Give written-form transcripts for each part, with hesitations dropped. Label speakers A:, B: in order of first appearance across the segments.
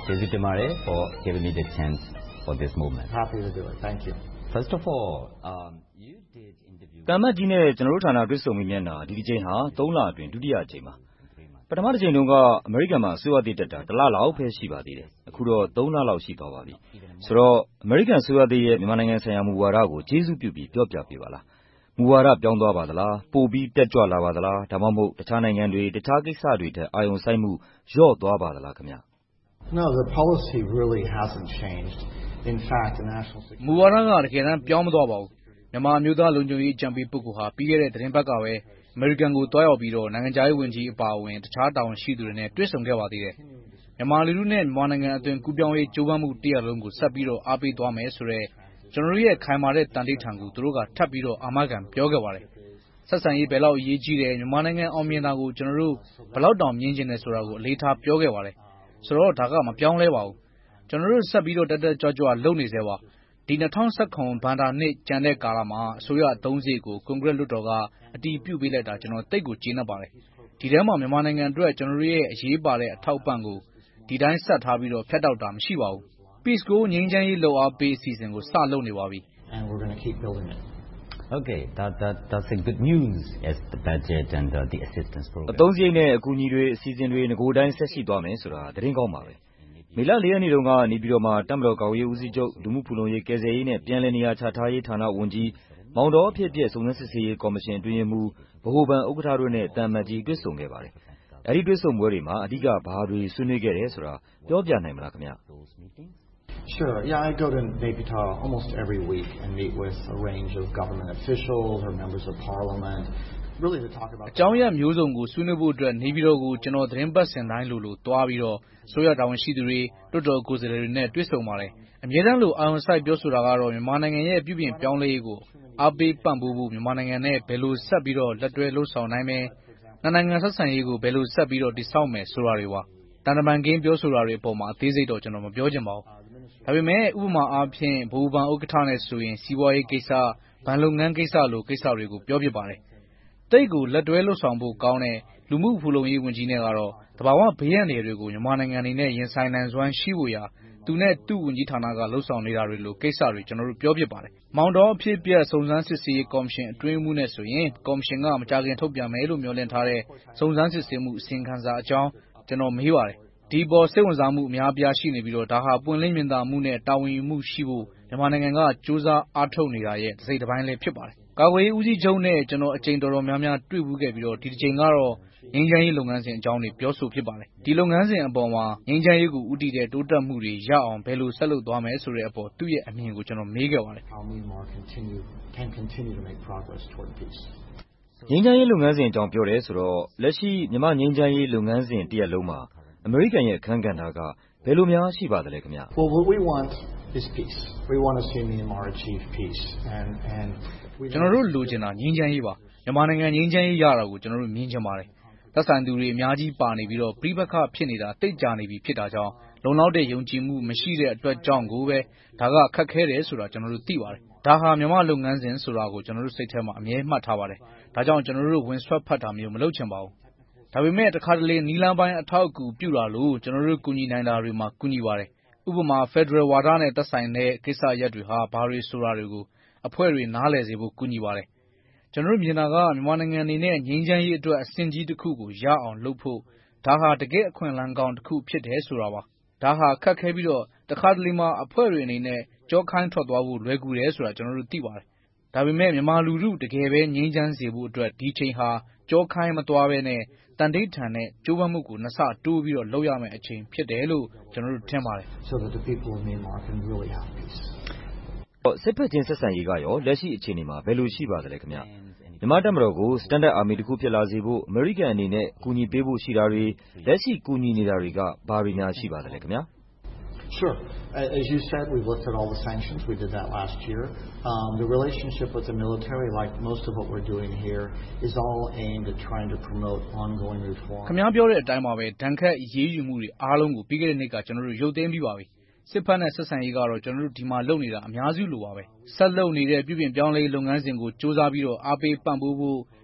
A: ကျေးဇူးတင်ပါတယ် for giving me the chance for this moment.
B: Happy to do it. Thank you.
A: First of all, you did interview.
C: တမတ်ကြီးနဲ့ကျွန်တော်တို့ဌာနတွေ့ဆုံမိမျက်နှာဒီတစ်ချိန်ဟာ3လအတွင်းဒုတိယအချိန်ပါပထမတစ်ချိန်တုန်းကအမေရိကန်မှာအစိုးရတည်တက်တာ1လလောက်ပဲရှိပါသေးတယ်အခုတော့3လလောက်ရှိသွားပါပြီဆိုတော့အမေရိကန်အစိုးရတည်ရဲ့မြန်မာနိုင်ငံဆိုင်ရာမူဝါဒကိုကျေးဇူးပြုပြီးပြောပြပေးပါလားမူဝါဒပြောင်းသွားပါသလားပိုပြီးတက်ကြွလာပါသလားဒါမှမဟုတ်တခြားနိုင်ငံတွေတခြားကိစ္စတွေထက်အာရုံစိုက်မှုလျော့သွားပါသလားခင်ဗျ
B: No, the policy really hasn't changed. In fact, the national security
D: မူဝါဒကတကယ်တမ်းပြောင်းမသွားပါဘူးမြန်မာမျိုးသားလုံခြုံရေးအကြံပေးပုဂ္ဂိုလ်ဟာပြီးခဲ့တဲ့သတင်းပတ်ကပဲအမေရိကန်ကိုတွားရောက်ပြီးတော့နိုင်ငံခြားရေးဝန်ကြီးအပါအဝင်တခြားတာဝန်ရှိသူတွေနဲ့တွေ့ဆုံခဲ့ပါသေးတယ်မြန်မာလူထုနဲ့မြန်မာနိုင်ငံအတွင်းကူးပြောင်းရေးကြိုးပမ်းမှုတရက်လုံးကိုဆက်ပြီးတော့အားပေးသွားမယ်ဆိုတော့ကျွန်တော်တို့ရဲ့ခိုင်မာတဲ့တန်တိတ်ထံကိုသူတို့ကထပ်ပြီးတော့အာမခံပြောခဲ့ပါတယ်ဆက်ဆံရေးဘယ်လောက်အရေးကြီးတယ်မြန်မာနိုင်ငံအောင်မြင်တာကိုကျွန်တော်တို့ဘယ်လောက်တောင်မြင်ကျင်တယ်ဆိုတာကိုအလေးထားပြောခဲ့ပါတယ်ဆိုတော့ဒါကမပြောင်းလဲပါဘူးကျွန်တော်တို့ဆက်ပြီးတော့တက်တက်ကြွကြွလုပ်နေစေပါဒီ2019ဘန်ဒါနှစ်ကျန်တဲ့ကာလမှာအစိုးရအသုံးစရိတ်ကိုကွန်ဂရက်လွှတ်တော်ကအတည်ပြုပေးလိုက်တာကျွန်တော်သိကိုကျေနပ်ပါတယ်ဒီထဲမှာမြန်မာနိုင်ငံအတွက်ကျွန်တော်တို့ရဲ့အရေးပါတဲ့အထောက်ပံ့ကိုဒီတိုင်းဆက်ထားပြီးတော့ဖျက်တောက်တာမရှိပါဘူး Peace ကိုငြိမ်းချမ်းရေးလှုပ်အားပေးအစီအစဉ်ကိုစလုပ်နေပါပြီ
B: and we're going to keep building it.
A: Okay, that's a good news as the budget and the assistance program.
C: အသုံးစရိတ်နဲ့အကူအညီတွေအစီအစဉ်တွေငကိုတိုင်းဆက်ရှိသွားမယ်ဆိုတာသတင်းကောင်းပါပဲမေလ4ရက်နေ့တုန်းကနေပြည်တော်မှာတပ်မတော်ကာကွယ်ရေးဦးစီးချုပ်လူမှုဖူလုံရေးကယ်ဆယ်ရေးနဲ့ပြည်내နေရာချထားရေးဌာနဝန်ကြီးမောင်တော်အဖြစ်အပျက်စုံစမ်းစစ်ဆေးရေးကော်မရှင်အတွင်းရေးမှူးဗဟိုဘဏ်ဥက္ကဋ္ဌတို့နဲ့တန်မတ်ကြီးတွေ့ဆုံခဲ့ပါတယ်အဲဒီတွေ့ဆုံပွဲတွေမှာအဓိကဘာတွေဆွေးနွေးခဲ့တယ်ဆိုတာပြောပြနိုင်မလားခင်ဗျ
B: Sure. Yeah, I go to Naypyidaw almost every week and meet with a range of government officials or members of parliament, really to talk about.
D: အကြောင်းအရာမျိုးစုံကိုဆွေးနွေးဖို့အတွက်နေပြည်တော်ကိုကျွန်တော်သတင်းပတ်စင်တိုင်းလိုတွားပြီးတော့ဆိုရတာဝန်ရှိသူတွေတွတ်တော်ကိုယ်စားလှယ်တွေနဲ့တွေ့ဆုံပါတယ်အမြဲတမ်းလိုအာရုံစိုက်ပြောဆိုတာကတော့မြန်မာနိုင်ငံရဲ့ပြည်ပြင်ပြောင်းလဲရေးကိုအားပေးပံ့ပိုးဖို့မြန်မာနိုင်ငံနဲ့ဘယ်လိုဆက်ပြီးတော့လက်တွဲလှုပ်ဆောင်နိုင်မယ်နိုင်ငံဆက်ဆံရေးကိုဘယ်လိုဆက်ပြီးတော့တည်ဆောက်မယ်ဆိုတာတွေပါတန်တမန်ကင်းပြောဆိုတာတွေအပေါ်မှာအသေးစိတ်တော့ကျွန်တော်မပြောချင်ပါဘူးဒါပေမဲ့ဥပမာအားဖြင့်ဗဟိုဘဏ်ဥက္ကဋ္ဌနဲ့ဆိုရင်စီးပွားရေးကိစ္စဘဏ်လုပ်ငန်းကိစ္စလိုကိစ္စတွေကိုပြောပြပါတယ်တိတ်ကိုလက်တွဲလှုပ်ဆောင်ဖို့ကောင်းတဲ့လူမှုဖူလုံရေးဝန်ကြီးနဲ့ကတော့တဘာဝဘေးရန်တွေကိုမြန်မာနိုင်ငံအနေနဲ့ရင်ဆိုင်နိုင်စွမ်းရှိဖို့ရာသူနဲ့သူ့ဝန်ကြီးဌာနကလှုပ်ဆောင်နေတာတွေလိုကိစ္စတွေကျွန်တော်တို့ပြောပြပါတယ်မောင်တော်အဖြစ်ပြက်စုံစမ်းစစ်ဆေးရေးကော်မရှင်အတွင်းမှုနဲ့ဆိုရင်ကော်မရှင်ကမကြာခင်ထုတ်ပြန်မယ်လို့မျှော်လင့်ထားတဲ့စုံစမ်းစစ်ဆေးမှုအစီရင်ခံစာအကြောင်းကျွန်တော်မေးပါတယ်ဒီပေါ်စိတ်ဝင်စားမှုအများပြားရှိနေပြီးတော့ဒါဟာပွင့်လင်းမြင်သာမှုနဲ့တာဝန်ယူမှုရှိဖို့မြန်မာနိုင်ငံကစူးစမ်းအားထုတ်နေတာရဲ့တစ်စိတ်တစ်ပိုင်းလည်းဖြစ်ပါတယ်ကာကွယ်ရေးဦးစီးချုပ်နဲ့ကျွန်တော်အကြိမ်တော်များများတွေ့ဘူးခဲ့ပြီးတော့ဒီတစ်ချိန်ကတော့ငြိမ်းချမ်းရေးလုပ်ငန်းစဉ်အကြောင်းတွေပြောဆိုဖြစ်ပါတယ်ဒီလုပ်ငန်းစဉ်အပေါ်မှာငြိမ်းချမ်းရေးကိုဦးတည်တဲ့တိုးတက်မှုတွေရအောင်ဘယ်လိုဆက်လုပ်သွားမယ်ဆိုတဲ့အပေါ်သူ့ရဲ့အမြင်ကိုကျွန်တော်မေးခဲ့ပါတယ်
B: How Myanmar can continue to make progress toward peace.
C: ငြိမ်းချမ်းရေးလုပ်ငန်းစဉ်အကြောင်းပြောတယ်ဆိုတော့လက်ရှိမြန်မာငြိမ်းချမ်းရေးလုပ်ငန်းစဉ်တရက်လုံးမှာအမေရိကန်ရဲ့အခန်းကဏ္ဍကဘယ်လိုများရှိပါသလဲခင်ဗျ
B: Well, what we want is peace. We want to see Myanmar achieve peace and we
D: ကျွန်တော်တို့လိုချင်တာငြိမ်းချမ်းရေးပါမြန်မာနိုင်ငံငြိမ်းချမ်းရေးရတာကိုကျွန်တော်တို့မြင်ချင်ပါတယ်သက်ဆိုင်သူတွေအများကြီးပါနေပြီးတော့ပြိပခဖြစ်နေတာတိတ်ကြနေပြီဖြစ်တာကြောင့်လုံလောက်တဲ့ယုံကြည်မှုမရှိတဲ့အတွက်ကြောင့်ကိုပဲဒါကခက်ခဲတယ်ဆိုတာကျွန်တော်တို့သိပါတယ်ဒါဟာမြန်မာလုပ်ငန်းစဉ်ဆိုတာကိုကျွန်တော်တို့စိတ်ထဲမှာအမြဲမှတ်ထားပါတယ်ဒါကြောင့်ကျွန်တော်တို့ဝင်ဆွတ်ဖတ်တာမျိုးမလုပ်ချင်ပါဘူးဒါပေမဲ့တခါတလေနီလန်းပိုင်းအထောက်အကူပြုလာလို့ကျွန်တော်တို့ကူညီနိုင်တာတွေမှာကူညီပါတယ်ဥပမာ Federal ဝါဒနဲ့သက်ဆိုင်တဲ့ကိစ္စရပ်တွေဟာဘာတွေဆိုတာတွေကိုအဖွဲ့တွေနားလည်စေဖို့ကူညီပါတယ်ကျွန်တော်တို့မြင်တာကမြန်မာနိုင်ငံအနေနဲ့ငြိမ်းချမ်းရေးအတွက်အဆင့်ကြီးတစ်ခုကိုရအောင်လုပ်ဖို့ဒါဟာတကယ့်အခွင့်အလမ်းကောင်းတစ်ခုဖြစ်တယ်ဆိုတာပါဒါဟာခက်ခဲပြီးတော့တခါတလေမှာအဖွဲ့တွေအနေနဲ့ကြောခိုင်းထွက်သွားဖို့လွယ်ကူတယ်ဆိုတာကျွန်တော်တို့သိပါတယ်ဒါပေမဲ့မြန်မာလူထုတကယ်ပဲငြိမ်းချမ်းစေဖို့အတွက်ဒီချိန်ဟာကြောခိုင်းမသွားဘဲနဲ့တန်တိတ်ထန်နဲ့ကြိုးပမ်းမှုကိုနှစ်ဆတိုးပြီးတော့လုပ်ရမယ့်အချိန်ဖြစ်တယ်လို့ကျွန်တော်တို့ထင်ပါတယ်
B: so that the people of Myanmar can really have peace.
C: စစ်ဖက်ချင်းဆက်ဆံရေးကရောလက်ရှိအခြေအနေမှာဘယ်လိုရှိပါသလဲခင်ဗျမြန်မာတပ်မတော်ကို Standard Army တစ်ခုဖြစ်လာစေဖို့အမေရိကန်အနေနဲ့ကူညီပေးဖို့ရှိတာတွေလက်ရှိကူညီနေတာတွေကဘာတွေများရှိပါသလဲခင်ဗျာ
B: Sure. As you said, we've looked at all the sanctions. We did that last year. The relationship with the military, like most of what we're doing here, is all aimed at trying to promote ongoing reform.
D: ခင်ဗျားပြောတဲ့အတိုင်းပါပဲဒဏ်ခတ်ရေးယူမှုတွေအားလုံးကိုပြီးခဲ့တဲ့နှစ်ကကျွန်တော်တို့ရုပ်သိမ်းပြီးပါပြီစစ်ဖက်နဲ့ဆက်ဆံရေးကတော့ကျွန်တော်တို့ဒီမှာလုပ်နေတာအများစုလိုပါပဲဆက်လုပ်နေတဲ့ပြည်ပြင်ပြောင်းလဲလုပ်ငန်းစဉ်ကိုစ조사ပြီးတော့အားပေးပံ့ပိုးဖို့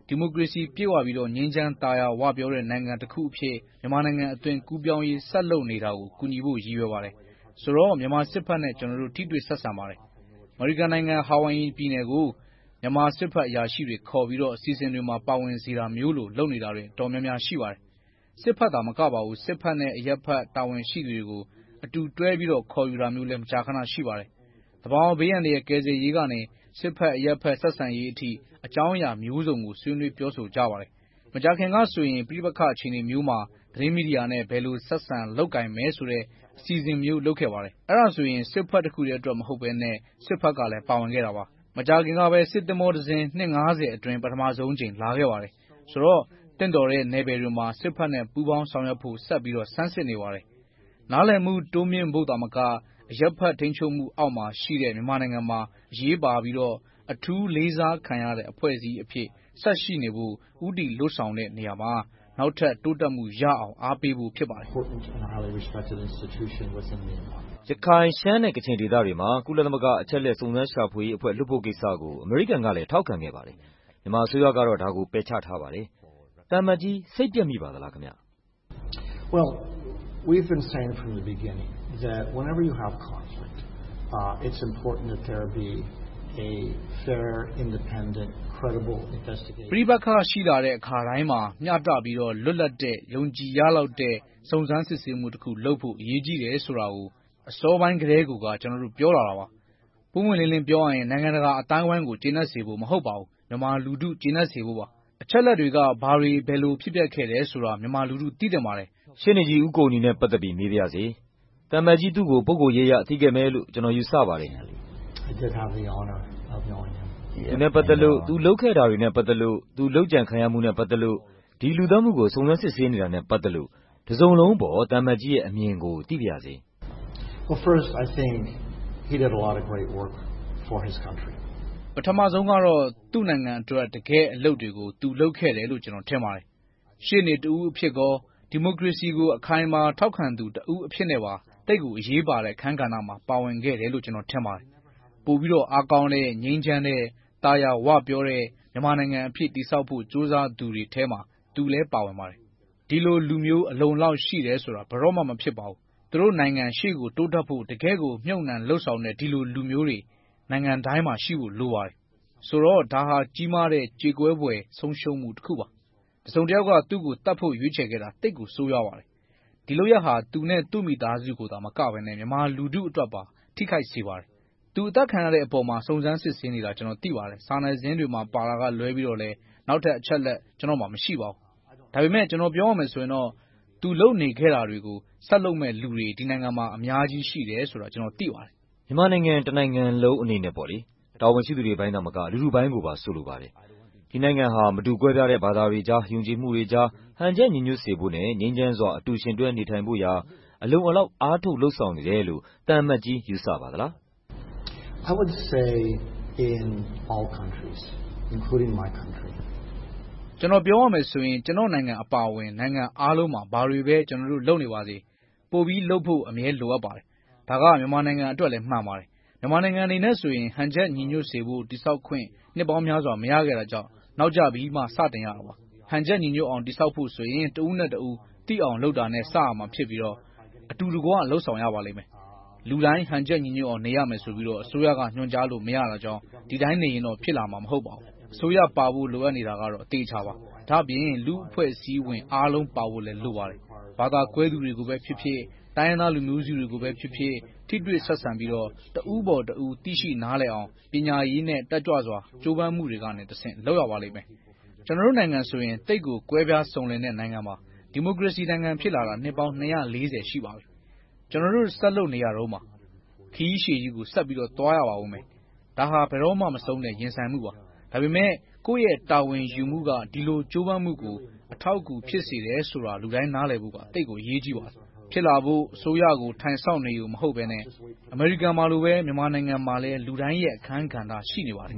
D: ဒီမိုကရေစီပြည့်ဝပြီးငြိမ်းချမ်းသာယာဝပြောတဲ့နိုင်ငံတစ်ခုအဖြစ်မြန်မာနိုင်ငံအသွင်ကူးပြောင်းရေးဆက်လုပ်နေတာကိုကူညီဖို့ရည်ရွယ်ပါတယ်။ဆိုတော့မြန်မာစစ်ဘက်နဲ့ကျွန်တော်တို့ထိတွေ့ဆက်ဆံပါတယ်။အမေရိကန်နိုင်ငံဟာဝိုင်ယီပြည်နယ်ကိုမြန်မာစစ်ဘက်အရာရှိတွေခေါ်ပြီးအစီအစဉ်တွေမှာပါဝင်စေတာမျိုးလိုလုပ်နေတာတွေတော်များများရှိပါတယ်။စစ်ဘက်သာမကပါဘူးစစ်ဘက်နဲ့အရပ်ဘက်တာဝန်ရှိသူတွေကိုအတူတွဲပြီးခေါ်ယူတာမျိုးလည်းမကြာခဏရှိပါတယ်။သဘာဝဘေးအန္တရာယ်ကယ်ဆယ်ရေးကနေစစ်ဘက်အရပ်ဘက်ဆက်ဆံရေးအထိအကြောင်းအရာမျိုးစုံကိုဆွေးနွေးပြောဆိုကြပါတယ်။မကြာခင်ကဆိုရင်ပဋိပက္ခအခြေအနေမျိုးမှာသတင်းမီဒီယာနဲ့ဘယ်လိုဆက်ဆံလုပ်ကိုင်မယ်ဆိုတဲ့အစီအစဉ်မျိုးလုပ်ခဲ့ပါတယ်။အဲ့ဒါဆိုရင်စစ်ဘက်တစ်ခုတည်းအတွက်မဟုတ်ဘဲနဲ့စစ်ဘက်ကလည်းပါဝင်ခဲ့တာပါ။မကြာခင်ကပဲစစ်သင်္ဘောတစ်စင်းနှစ်50အတွင်းပထမဆုံးအကြိမ်လာခဲ့ပါတယ်။ဆိုတော့တင့်တော်တဲ့နယ်ပယ်တွေမှာစစ်ဘက်နဲ့ပူးပေါင်းဆောင်ရွက်ဖို့ဆက်ပြီးဆန်းစစ်နေပါတယ်။နားလည်မှုတိုးမြင့်ဖို့သာမကအရပ်ဘက်ထိန်းချုပ်မှုအောက်မှာရှိတဲ့မြန်မာနိုင်ငံမှာအရေးပါပြီးအထူးလေးစားခံရတဲ့အဖွဲ့အစည်းအဖြစ်ဆက်ရှိနေဖို့ဦးတည်လုပ်ဆောင်တဲ့နေရာမှာနောက်ထပ်တိုးတက်မှုရအောင်အားပေးဖို့ဖြစ်ပါတယ်
C: ။ရခိုင်ရှမ်းနဲ့ကချင်ဒေသတွေမှာကုလသမဂ္ဂအချက်အလက်စုံစမ်းရှာဖွေရေးအဖွဲ့လွှတ်ဖို့ကိစ္စကိုအမေရိကန်ကလည်းထောက်ခံခဲ့ပါတယ်။မြန်မာအစိုးရကတော့ဒါကိုပယ်ချထားပါတယ်။သံအမတ်ကြီးစိတ်ပျက်မိပါသလားခင်ဗျ။
B: Well, we've been saying from the beginning that whenever you have conflict, it's important that there be a fair, independent, credible investigation.
D: ပဋိပက္ခရှိလာတဲ့အခါတိုင်းမှာမျှတပြီးလွတ်လပ်တဲ့ယုံကြည်ရလောက်တဲ့စုံစမ်းစစ်ဆေးမှုတစ်ခုလုပ်ဖို့အရေးကြီးတယ်ဆိုတာကိုအစောပိုင်းကတည်းကကျွန်တော်တို့ပြောလာတာပါ။ပွင့်ပွင့်လင်းလင်းပြောရရင်နိုင်ငံတကာအတိုင်းအဝိုင်းကိုကျေနပ်စေဖို့မဟုတ်ပါဘူး။မြန်မာလူထုကျေနပ်စေဖို့ပါ။အချက်လက်တွေကဘာတွေဘယ်လိုဖြစ်ပျက်ခဲ့တယ်ဆိုတာမြန်မာလူထုသိသင့်ပါတယ်
C: ။ရှင်းနေကြီးဦးကိုနီနဲ့ပတ်သက်ပြီးမေးပါရစေ။သံအမတ်ကြီးသူ့ကိုပုဂ္ဂိုလ်ရေးအရသိခဲ့မယ်လို့ကျွန်တော်ယူဆပါတယ်။
B: I did have the honor of knowing him.
C: သူနဲ့ပတ်သက်လို့သူလုပ်ခဲ့တာတွေနဲ့ပတ်သက်လို့သူလုပ်ကြံခံရမှုနဲ့ပတ်သက်လို့ဒီလူသတ်မှုကိုစုံစမ်းစစ်ဆေးနေတာနဲ့ပတ်သက်လို့တစုံလုံးပေါ်သံအမတ်ကြီးရဲ့အမြင်ကိုသိပါရစေ။
B: Well, first, I think he did a lot of great work for his country.
D: ပထမဆုံးကတော့သူ့နိုင်ငံအတွက်တကယ်အလုပ်တွေကိုသူလုပ်ခဲ့တယ်လို့ကျွန်တော်ထင်ပါတယ်။ရှေ့နေတဦးအဖြစ်ကောဒီမိုကရေစီကိုအခိုင်အမာထောက်ခံသူတဦးအဖြစ်နဲ့ပါတိတ်ကိုအရေးပါတဲ့အခန်းကဏ္ဍမှာပါဝင်ခဲ့တယ်လို့ကျွန်တော်ထင်ပါတယ်။ပိုပြီးအားကောင်းတဲ့ငြိမ်းချမ်းတဲ့တာယာဝပြောတဲ့မြန်မာနိုင်ငံအဖြစ်တည်ဆောက်ဖို့ကြိုးစားသူတွေထဲမှာသူလည်းပါဝင်ပါတယ်။ဒီလိုလူမျိုးအလုံလောက်ရှိတယ်ဆိုတာဘယ်တော့မှမဖြစ်ပါဘူး။သူတို့နိုင်ငံရှေ့ကိုတိုးတက်ဖို့တကယ်ကိုမြုပ်နှံလှုပ်ဆောင်တဲ့ဒီလိုလူမျိုးတွေနိုင်ငံတိုင်းမှာရှိဖို့လိုပါတယ်။ဆိုတော့ဒါဟာကြီးမားတဲ့ကြေကွဲဖွယ်ဆုံးရှုံးမှုတစ်ခုပါ။တစုံတစ်ယောက်ကသူ့ကိုတတ်ဖို့ရွေးချယ်ခဲ့တာတိတ်ကိုဆိုးရွားပါတယ်။ဒီလုပ်ရပ်ဟာသူနဲ့သူ့မိသားစုကိုသာမကဘဲနဲ့မြန်မာလူထုအတွက်ပါထိခိုက်စေပါတယ်။သူအသက်ခံရတဲ့အပေါ်မှာစုံစမ်းစစ်ဆေးနေတာကျွန်တော်သိပါတယ်။စာနယ်ဇင်းတွေမှာပါတာကလွဲပြီးလည်းနောက်ထပ်အချက်လက်ကျွန်တော်မှာမရှိပါဘူး။ဒါပေမဲ့ကျွန်တော်ပြောရမယ်ဆိုရင်သူလုပ်နေခဲ့တာတွေကိုဆက်လုပ်မဲ့လူတွေဒီနိုင်ငံမှာအများကြီးရှိတယ်ဆိုတာကျွန်တော်သိပါတယ်
C: ။မြန်မာနိုင်ငံတနိုင်ငံလုံးအနေနဲ့ပေါ့လေတာဝန်ရှိသူတွေပိုင်းသာမကလူထုပိုင်းကိုပါဆိုလိုပါတယ်။ဒီနိုင်ငံဟာမတူကွဲပြားတဲ့ဘာသာတွေကြားယုံကြည်မှုတွေကြားဟန်ချက်ညီညွတ်စေဖို့နဲ့ငြိမ်းချမ်းစွာအတူရှင်တွဲနေထိုင်ဖို့ရာအလုံအလောက်အားထုတ်လှုပ်ဆောင်နေတယ်လို့သံအမတ်ကြီးယူဆပါသလား
B: ။ I would say in all countries, including my country.
D: ကျွန်တော်ပြောရမယ်ဆိုရင်ကျွန်တော်နိုင်ငံအပါအဝင်နိုင်ငံအားလုံးမှာဘာတွေပဲကျွန်တော်တို့လုပ်နေပါစေပိုပြီးလုပ်ဖို့အမြဲလိုအပ်ပါတယ်။ဒါကမြန်မာနိုင်ငံအတွက်လည်းမှန်ပါတယ်။မြန်မာနိုင်ငံအနေနဲ့ဆိုရင်ဟန်ချက်ညီညွတ်စေဖို့တိဆောက်ခွင့်နှစ်ပေါင်းများစွာမရခဲ့တာကြောင့်နောက်ကျပြီးမှစတင်ရတာပါ။ဟန်ချက်ညီညွတ်အောင်တိဆောက်ဖို့ဆိုရင်တဦးနဲ့တဦးတိအောင်လုပ်တာနဲ့စရမှာဖြစ်ပြီးအတူတကွလှုပ်ဆောင်ရပါလိမ့်မယ်။လူတိုင်းဟန်ချက်ညီညွတ်အောင်နေရမယ်ဆိုပြီးအစိုးရကညွှန်ကြားလို့မရတာကြောင့်ဒီတိုင်းနေရင်တော့ဖြစ်လာမှာမဟုတ်ပါဘူး။အစိုးရပါဖို့လိုအပ်နေတာကတော့အသေးချာပါ။ဒါ့အပြင်လူအဖွဲ့အစည်းဝင်အားလုံးပါဖို့လည်းလိုပါတယ်။ဘာသာကွဲသူတွေကိုပဲဖြစ်ဖြစ်တိုင်းရင်းသားလူမျိုးစုတွေကိုပဲဖြစ်ဖြစ်ထိတွေ့ဆက်ဆံပြီးတဦးပေါ်တဦးသိရှိနားလည်အောင်ပညာရေးနဲ့တက်ကြွစွာကြိုးပမ်းမှုတွေကနေတဆင့်လုပ်ရပါလိမ့်မယ်။ကျွန်တော်တို့နိုင်ငံဆိုရင်တိတ်ကိုကွဲပြားစုံလင်တဲ့နိုင်ငံပါ။ဒီမိုကရေစီနိုင်ငံဖြစ်လာတာနှစ်ပေါင်း240ရှိပါပြီ။ကျွန်တော်တို့ဆက်လုပ်နေရတော့မှာခီးရှည်ကြီးကိုဆက်ပြီးသွားရပါဦးမယ်။ဒါဟာဘယ်တော့မှမဆုံးတဲ့ရင်ဆိုင်မှုပါ။ဒါပေမဲ့ကိုယ့်ရဲ့တာဝန်ယူမှုကဒီလိုကြိုးပမ်းမှုကိုအထောက်အကူဖြစ်စေတယ်ဆိုတာလူတိုင်းနားလည်ဖို့ကတိတ်ကိုအရေးကြီးပါတယ်။ဖြစ်လာဖို့အစိုးရကိုထိုင်ဆောင်နေယူမဟုတ်ဘဲနဲ့အမေရိကန်မှာလိုပဲမြန်မာနိုင်ငံမှာလည်းလူတိုင်းရဲ့အခန်းကဏ္ဍရှိနေပါတယ်
C: ။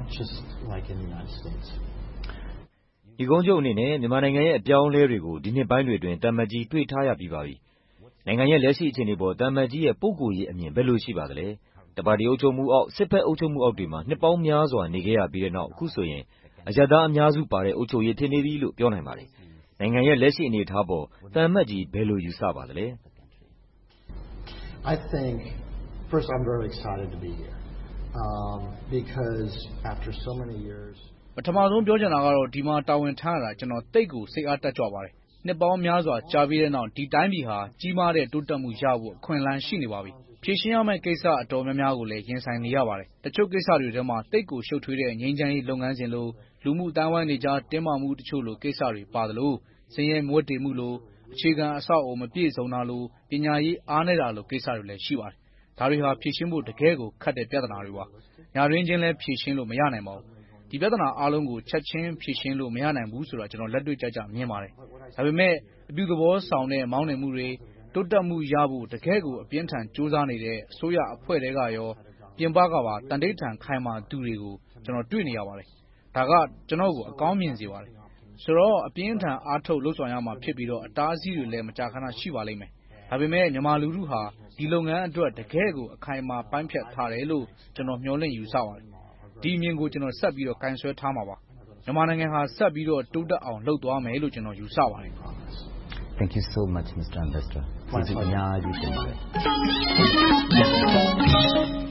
C: ဒီကုန်းချုပ်အနေနဲ့မြန်မာနိုင်ငံရဲ့အပြောင်းအလဲတွေကိုဒီနှစ်ပိုင်းတွေအတွင်းတမန်ကြီးတွေ့ထားရပြီးပါပြီ။နိုင်ငံရဲ့လက်ရှိအခြေအနေပေါ်တမန်ကြီးရဲ့ပုဂ္ဂိုလ်ရေးအမြင်ဘယ်လိုရှိပါသလဲ။တပါတီအုပ်ချုပ်မှုအောက်စစ်ဘက်အုပ်ချုပ်မှုအောက်တွေမှာနှစ်ပေါင်းများစွာနေခဲ့ရပြီးတဲ့နောက်အခုဆိုရင်အရပ်သားအများစုပါတဲ့အုပ်ချုပ်ရေးထင်နေပြီလို့ပြောနိုင်ပါတယ်။နိုင်ငံရဲ့လက်ရှိအနေအထားပေါ်သံအမတ်ကြီးဘယ်လိုယူဆပါသလဲ
B: I think first I'm very excited to be here because after so many years
D: ပထမဆုံးပြောချင်တာကတော့ဒီမှာတာဝန်ထမ်းရတာကျွန်တော်တိတ်ကိုစိတ်အားတက်ကြွပါတယ်။နှစ်ပေါင်းများစွာကြာပြီးတဲ့နောက်ဒီတိုင်းပြည်ဟာကြီးမားတဲ့တိုးတက်မှုရဖို့အခွင့်အလမ်းရှိနေပါပြီ။ဖြေရှင်းရမယ့်ကိစ္စအတော်များများကိုလည်းရင်ဆိုင်နေရပါတယ်။တချို့ကိစ္စတွေထဲမှာတိတ်ကိုရှုပ်ထွေးတဲ့ငြိမ်းချမ်းရေးလုပ်ငန်းစဉ်လိုလူမှုအတိုင်းဝိုင်းတွေကြားတင်းမာမှုတချို့လိုကိစ္စတွေပါသလိုစင်ရဲမွေးတည်မှုလိုအခြေခံအဆောက်အအုံမပြည့်စုံတာလိုပညာရေးအားနည်းတာလိုကိစ္စတွေလည်းရှိပါတယ်။ဒါတွေဟာဖြေရှင်းဖို့တကယ်ကိုခက်တဲ့ပြဿနာတွေပါ။ညာတွင်းချင်းလည်းဖြေရှင်းလို့မရနိုင်ပါဘူး။ဒီပြဿနာအားလုံးကိုချက်ချင်းဖြေရှင်းလို့မရနိုင်ဘူးဆိုတာကျွန်တော်လက်တွေ့ကျမြင်ပါတယ်။ဒါပေမဲ့အပြုသဘောဆောင်တဲ့မောင်းနှင်မှုတွေတိုးတက်မှုရဖို့တကယ်ကိုအပြင်းထန်ကြိုးစားနေတဲ့အစိုးရအဖွဲ့တွေကရောပြင်ပကပါတန်တိတ်ထန်ခိုင်မာသူတွေကိုကျွန်တော်တွေ့နေရပါတယ်။ဒါကကျွန်တော်ကိုအကောင်းမြင်စေပါတယ်။ဆိုတော့အပြင်းထန်အားထုတ်လှုပ်ဆောင်ရမှာဖြစ်ပြီးတော့အတားအဆီးတွေလည်းမကြာခဏရှိပါလိမ့်မယ်။ဒါပေမဲ့မြန်မာလူထုဟာဒီလုပ်ငန်းအတွက်တကယ်ကိုအခိုင်အမာပိုင်းဖြတ်ထားတယ်လို့ကျွန်တော်မျှော်လင့်ယူဆပါတယ်။ဒီအမြင်ကိုကျွန်တော်ဆက်ပြီးတော့ကင်ဆွဲထားမှာပါ။မြန်မာနိုင်ငံဟာဆက်ပြီးတော့တိုးတက်အောင်လုပ်သွားမယ်လို့ကျွန်တော်ယူဆပါတယ်။
A: Thank you so much, Mr. Ambassador.